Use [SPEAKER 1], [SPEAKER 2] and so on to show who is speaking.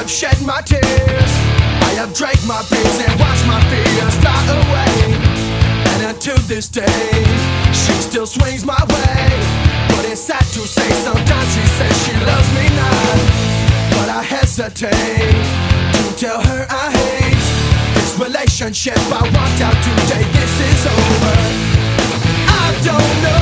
[SPEAKER 1] have shed my tears, I have drank my beers and watched my fears fly away. And until this day, she still swings my way. But it's sad to say, sometimes she says she loves me not. But I hesitate to tell her I hate this relationship. I walked out today, this is over. I don't know